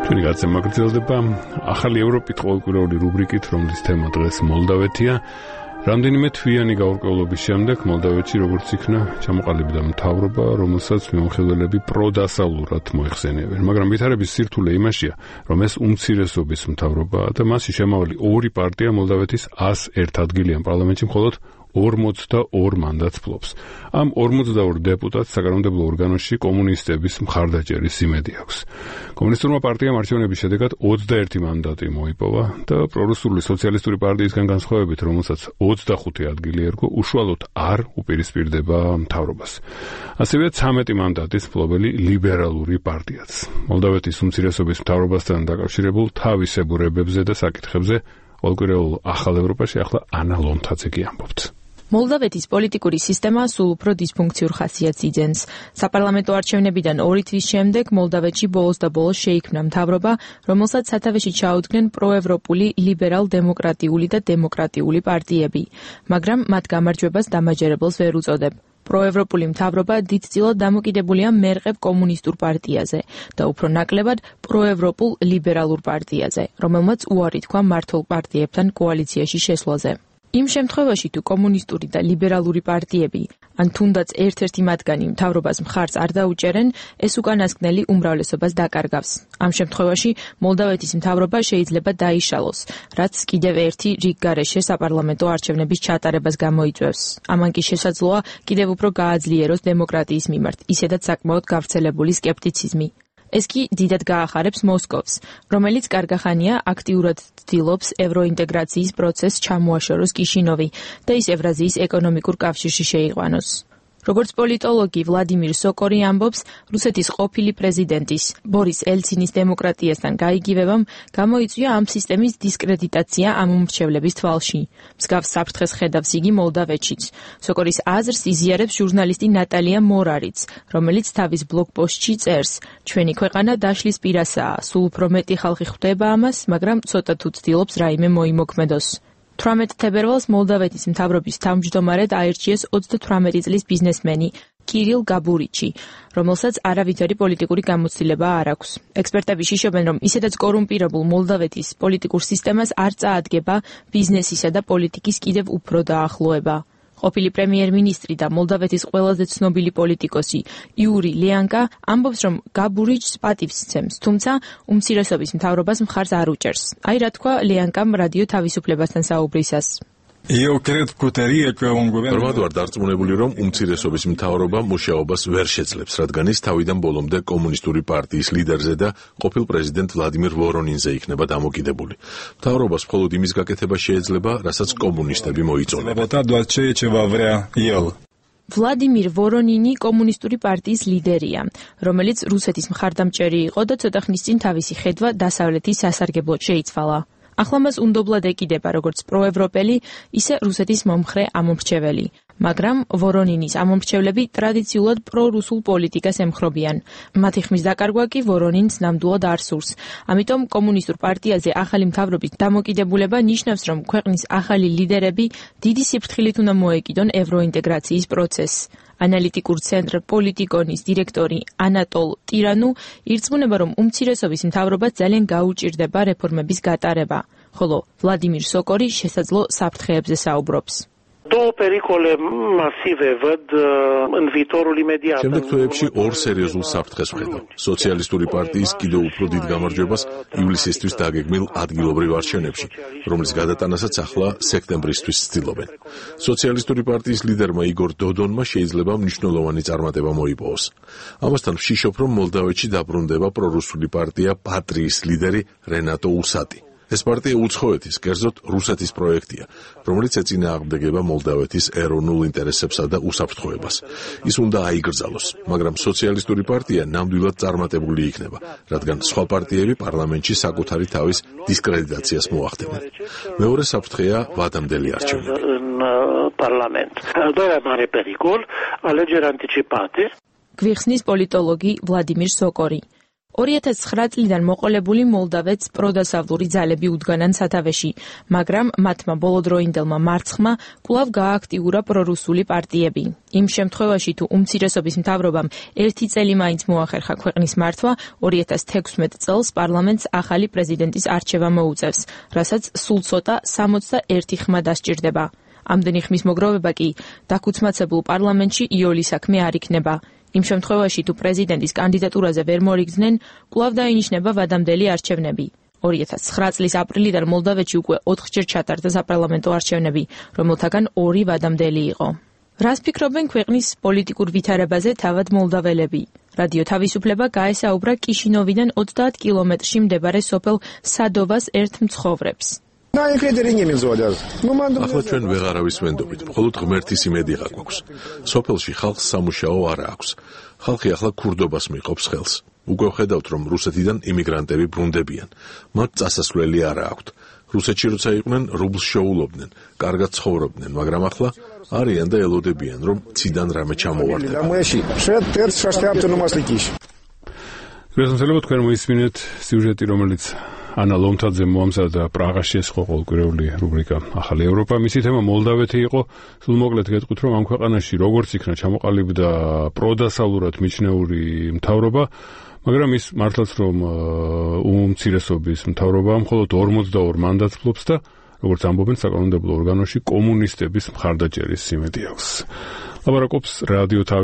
ჩვენი გაცემა გრძელდება ახალი ევროპით ყოველკვირეული რუბრიკით, რომლის თემა დღეს მოლდავეთია. რამდენიმე თვიანი გაურკვევლობის შემდეგ მოლდავეთში როგორც იქნა ჩამოყალიბდა მთავრობა, რომელსაც მიმოხილველები პროდასავლურად მოიხსენიებენ. მაგრამ ვითარების სირთულე იმაშია, რომ ეს უმცირესობის მთავრობაა და მასში შემავალი ორი პარტია მოლდავეთის 101 ადგილიან პარლამენტში მხოლოდ 42 მანდატს ფლობს. ამ 42 დეპუტატს საკანონმდებლო ორგანოში კომუნისტების მხარდაჭერის იმედი აქვს. კომუნისტურმა პარტიამ არჩევნების შედეგად 21 მანდატი მოიპოვა და პრორუსული სოციალისტური პარტიისგან განსხვავებით, რომელსაც 25 ადგილი ერგო, უშუალოდ არ უპირისპირდება მთავრობას. ასევე 13 მანდატის მფლობელი ლიბერალური პარტიაც. მოლდავეთის უმცირესობის მთავრობასთან დაკავშირებულ თავისებურებებზე და საკითხებზე ყოველკვირეულ ახალ ევროპაში ახლა ანა ლონთაძე ამბობთ. მოლდავეთის პოლიტიკური სისტემა სულ უფრო დისფუნქციურ ხასიათს იძენს. საპარლამენტო არჩევნებიდან 2 თვის შემდეგ მოლდავეთში ბოლოს და ბოლოს შეიქმნა მთავრობა, რომელსაც სათავეში ჩაუდგნენ პროევროპული, ლიბერალ-დემოკრატიული და დემოკრატიული პარტიები, მაგრამ მათ გამარჯვებას დამაჯერებელს ვერ უწოდებ. პროევროპული მთავრობა დიდწილად დამოკიდებულია მერყევ კომუნისტურ პარტიაზე და უფრო ნაკლებად პროევროპულ ლიბერალურ პარტიაზე, რომელმაც უარი თქვა მმართველ პარტიებთან კოალიციაში შესვლაზე. იმ შემთხვევაში, თუ კომუნისტური და ლიბერალური პარტიები, ან თუნდაც ერთ-ერთი მათგანი მთავრობას მხარს არ დაუჭერენ, ეს უკანასკნელი უმრავლესობას დაკარგავს. ამ შემთხვევაში მოლდავეთის მთავრობა შეიძლება დაიშალოს, რაც კიდევ ერთი რიგგარეშე საპარლამენტო არჩევნების ჩატარებას გამოიწვევს. ამან კი შესაძლოა კიდევ უფრო გააძლიეროს დემოკრატიის მიმართ, ისედაც საკმაოდ გავრცელებული სკეპტიციზმი. ეს კი დიდად გაახარებს მოსკოვს, რომელიც კარგახანია აქტიურად ცდილობს ევროინტეგრაციის პროცესს ჩამოაშოროს კიშინოვი და ის ევრაზიის ეკონომიკურ კავშირში შეიყვანოს. როგორც პოლიტოლოგი ვლადიმირ სოკორი ამბობს, რუსეთის ყოფილი პრეზიდენტის ბორის ელცინის დემოკრატიასთან გაიგივებამ გამოიწვია ამ სისტემის დისკრედიტაცია ამ უმრჩევლების თვალში. მსგავს საფრთხეს ხედავს იგი მოლდავეთშიც. სოკორის აზრს იზიარებს ჟურნალისტი ნატალია მორარიც, რომელიც თავის ბლოგპოსტში წერს: ჩვენი ქვეყანა დაშლის პირასაა, სულ უფრო მეტი ხალხი ხვდება ამას, მაგრამ ცოტა თუ ცდილობს რაიმე მოიმოქმედოს. 18 თებერვალს მოლდავეთის მთავრობის თავმჯდომარედ აირჩიეს 38 წლის ბიზნესმენი კირილ გაბურიჩი, რომელსაც არავითარი პოლიტიკური გამოცდილება არ აქვს. ექსპერტები შიშობენ, რომ ისედაც კორუმპირებულ მოლდავეთის პოლიტიკურ სისტემას არ წაადგება ბიზნესისა და პოლიტიკის კიდევ უფრო დაახლოება. ყოფილი პრემიერ-მინისტრი და მოლდავეთის ყველაზე ცნობილი პოლიტიკოსი იური ლიანკა ამბობს, რომ გაბურიჩს პატივს სცემს, თუმცა უმცირესობის მთავრობას მხარს არ უჭერს. აი რა თქვა ლიანკამ რადიო თავისუფლებასთან საუბრისას. Რომად ვარ დარწმუნებული, რომ უმცირესობის მთავრობა მუშაობას ვერ შეძლებს, რადგან ის თავიდან ბოლომდე კომუნისტური პარტიის ლიდერზე და ყოფილ პრეზიდენტ ვლადიმირ ვორონინზე იქნება დამოკიდებული. მთავრობას მხოლოდ იმის გაკეთება შეიძლება, რასაც კომუნისტები მოიწონებენ. ვლადიმირ ვორონინი კომუნისტური პარტიის ლიდერია, რომელიც რუსეთის მხარდამჭერი იყო და ცოტა ხნის წინ თავისი ხედვა დასავლეთის სასარგებლოდ შეიცვალა. ახლა მას უნდობლად ეკიდება როგორც პროევროპელი, ისე რუსეთის მომხრე ამომრჩეველი. მაგრამ ვორონინის ამომრჩევლები ტრადიციულად პრორუსულ პოლიტიკას ემხრობიან. მათი ხმის დაკარგვა კი ვორონინს ნამდვილად არ სურს. ამიტომ კომუნისტურ პარტიაზე ახალი მთავრობის დამოკიდებულება ნიშნავს, რომ ქვეყნის ახალი ლიდერები დიდი სიფრთხილით უნდა მოეკიდონ ევროინტეგრაციის პროცესს. ანალიტიკურ ცენტრ პოლიტიკონის დირექტორი ანატოლ ტირანუ ირწმუნება, რომ უმცირესობის მთავრობას ძალიან გაუჭირდება რეფორმების გატარება, ხოლო ვლადიმირ სოკორი შესაძლო საფრთხეებზე საუბრობს. შემდეგ თვეებში ორ სერიოზულ საფრთხეს ვხედავ. სოციალისტური პარტიის კიდევ უფრო დიდ გამარჯვებას ივლისისთვის დაგეგმილ ადგილობრივ არჩევნებში, რომლის გადატანასაც ახლა სექტემბრისთვის ცდილობენ. სოციალისტური პარტიის ლიდერმა იგორ დოდონმა შეიძლება მნიშვნელოვანი წარმატება მოიპოვოს. ამასთან ვშიშობ, რომ მოლდავეთში დაბრუნდება პრორუსული პარტია პატრიის ლიდერი რენატო უსატი. ეს პარტია უცხოეთის, კერძოდ რუსეთის პროექტია, რომელიც ეწინააღმდეგება მოლდავეთის ეროვნულ ინტერესებსა და უსაფრთხოებას. ის უნდა აიგრძალოს, მაგრამ სოციალისტური პარტია ნამდვილად წარმატებული იქნება, რადგან სხვა პარტიები პარლამენტში საკუთარი თავის დისკრედიტაციას მოახდენენ. მეორე საფრთხეა ვადამდელი არჩევნები. გვიხსნის პოლიტოლოგი ვლადიმირ სოკორი. 2009 წლიდან მოყოლებული მოლდავეთს პროდასავლური ძალები უდგანან სათავეში, მაგრამ მათმა ბოლოდროინდელმა მარცხმა კვლავ გაააქტიურა პრორუსული პარტიები. იმ შემთხვევაში, თუ უმცირესობის მთავრობამ ერთი წელი მაინც მოახერხა ქვეყნის მართვა, 2016 წელს პარლამენტს ახალი პრეზიდენტის არჩევა მოუწევს, რასაც სულ ცოტა 61 ხმა დასჭირდება. ამდენი ხმის მოგროვება კი დაქუცმაცებულ პარლამენტში იოლის საქმე არ იქნება. იმ შემთხვევაში, თუ პრეზიდენტის კანდიდატურაზე ვერ მორიგდნენ, კვლავ დაინიშნება ვადამდელი არჩევნები. 2009 წლის აპრილიდან მოლდავეთში უკვე 4-ჯერ ჩატარდა საპარლამენტო არჩევნები, რომელთაგან 2 ვადამდელი იყო. რას ფიქრობენ ქვეყნის პოლიტიკურ ვითარებაზე თავად მოლდაველები? რადიო თავისუფლება გაესაუბრა კიშინოვიდან 30 კილომეტრში მდებარე სოფელ სადოვას ერთ მცხოვრებს. ახლა ჩვენ ვეღარავის ვენდობით, მხოლოდ ღმერთის იმედი გაგვაქვს. სოფელში ხალხს სამუშაო არ აქვს. ხალხი ახლა ქურდობას მიყოფს ხელს. უკვე ვხედავთ, რომ რუსეთიდან იმიგრანტები ბრუნდებიან. მათ წასასვლელი არ აქვთ. რუსეთში როცა იყვნენ, რუბლს შეულობდნენ, კარგად ცხოვრობდნენ, მაგრამ ახლა არიან და ელოდებიან, რომ ციდან რამე ჩამოვარდება. გასამსელებლად თქვენ მოისმინეთ სიუჟეტი, რომელიც ანა ლომთაძე მოამზადა პრაღაში ეს ყოველკვირეული რუბრიკა ახალი ევროპა. მისი თემა მოლდავეთი იყო. სულ მოკლედ გეტყვით, რომ ამ ქვეყანაში როგორც იქნა ჩამოყალიბდა პროდასავლურად მიჩნეული მთავრობა, მაგრამ ის მართლაც რომ უმცირესობის მთავრობაა, მხოლოდ 42 მანდატს ფლობს და როგორც ამბობენ საკანონმდებლო ორგანოში კომუნისტების მხარდაჭერის იმედი აქვს. ლაპარაკობს რადიო